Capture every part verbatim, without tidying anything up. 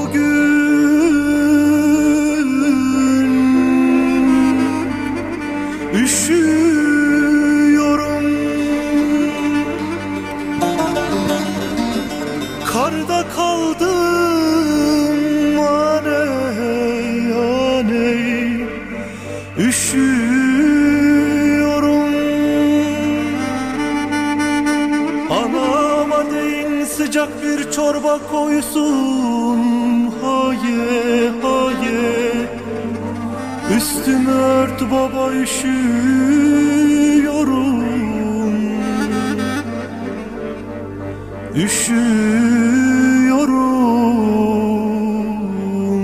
bugün üşüyorum. Karda kaldım aney aney, üşüyorum. Anama deyin sıcak bir çorba koysun, haye haye. Üstümü ört baba, üşüyorum. Üşüyorum.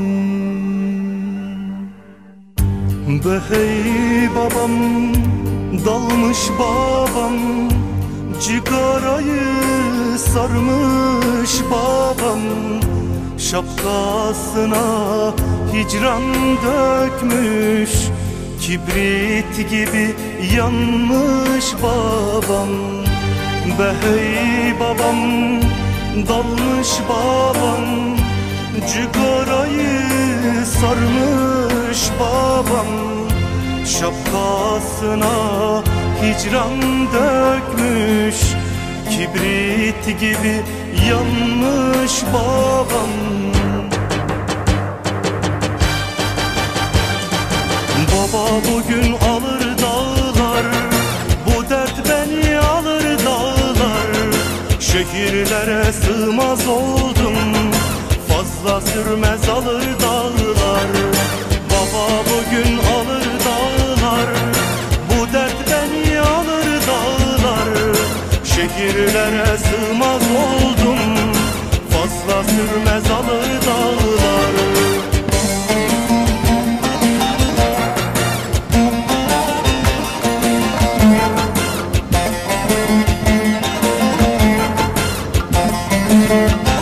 Be hey babam, dalmış babam, cigarayı sarmış babam. Şapkasına hicran dökmüş, kibrit gibi yanmış babam. Be hey babam, dalmış babam, cigarayı sarmış babam. Şapkasına hicran dökmüş, kibrit gibi yanmış babam. Baba bugün alır dağlar, bu dert beni alır dağlar. Şehirlere sığmaz oldum, fazla sürmez alır dağlar. Baba bugün alır dağlar, bu dert beni alır dağlar. Şehirlere sığmaz oldum, fazla sürmez alır dağlar. Müzik